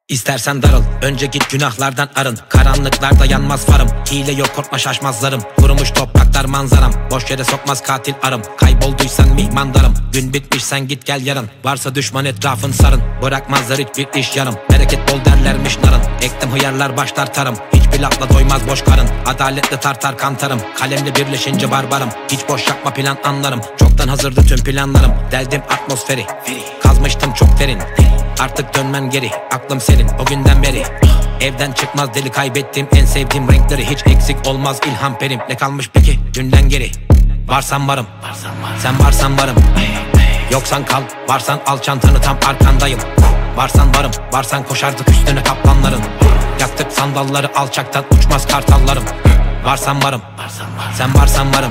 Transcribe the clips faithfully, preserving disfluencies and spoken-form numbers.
İstersen darıl, önce git günahlardan arın. Karanlıklarda yanmaz farım, hile yok korkma şaşmaz zarım. Kurumuş topraklar manzaram, boş yere sokmaz katil arım. Kaybolduysan mihmandarım, gün bitmiş sen git gel yarın. Varsa düşman etrafın sarın, bırakmazlar hiçbir iş yarım. Bereket bol derlermiş narın, ektim hıyarlar başlar tarım. Hiçbir lafla doymaz boş karın, adaletle tartar kantarım. Kalemle birleşince barbarım, hiç boş yapma plan anlarım. Çoktan hazırdı tüm planlarım, deldim atmosferi. Kazmıştım çok derin, artık dönmem geri, aklım senin o günden beri. Evden çıkmaz deli, kaybettim en sevdiğim renkleri. Hiç eksik olmaz ilham perim. Ne kalmış peki dünden geri? Varsan varım, sen varsan varım. Yoksan kal, varsan al çantanı, tam arkandayım. Varsan varım, varsan koşardık üstüne kaplanların. Yaktık sandalları alçaktan, uçmaz kartallarım. Varsan varım, sen varsan varım.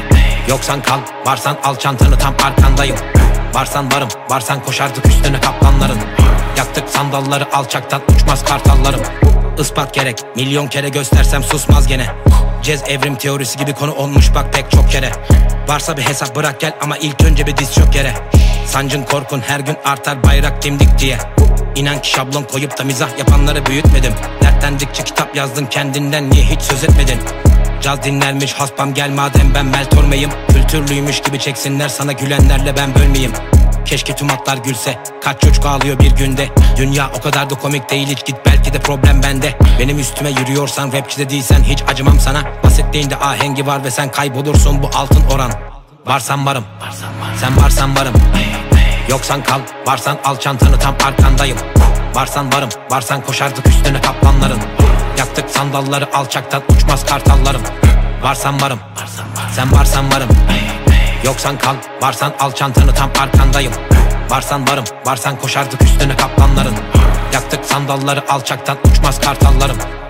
Yoksan kal, varsan al çantanı, tam arkandayım. Varsan varım, varsan koşardık üstüne kaplanların. Yaktık sandalları alçaktan, uçmaz kartallarım. Ispat gerek, milyon kere göstersem susmaz gene. Cez evrim teorisi gibi konu olmuş bak pek çok kere. Varsa bir hesap bırak gel ama ilk önce bir diz çök yere. Sancın korkun her gün artar bayrak dimdik diye. İnan ki şablon koyup da mizah yapanları büyütmedim. Dertlendikçe kitap yazdın kendinden, niye hiç söz etmedin? Caz dinlermiş haspam gel madem ben meltormeyim. Kültürlüymüş gibi çeksinler sana, gülenlerle ben bölmeyeyim. Keşke tüm atlar gülse, kaç çocuk ağlıyor bir günde. Dünya o kadar da komik değil hiç, git belki de problem bende. Benim üstüme yürüyorsan rapçi de değilsen hiç acımam sana. Bahsettiğinde ahengi var ve sen kaybolursun, bu altın oran. Varsan varım, sen varsan varım. Yoksan kal, varsan al çantanı, tam arkandayım. Varsan varım, varsan koşardık üstüne kaplanların. Yaktık sandalları alçaktan, uçmaz kartallarım. Varsan varım, sen varsan varım. Yoksan kal, varsan al çantanı, tam arkandayım. Varsan varım, varsan koşardık üstüne kaplanların. Yaktık sandalları alçaktan, uçmaz kartallarım.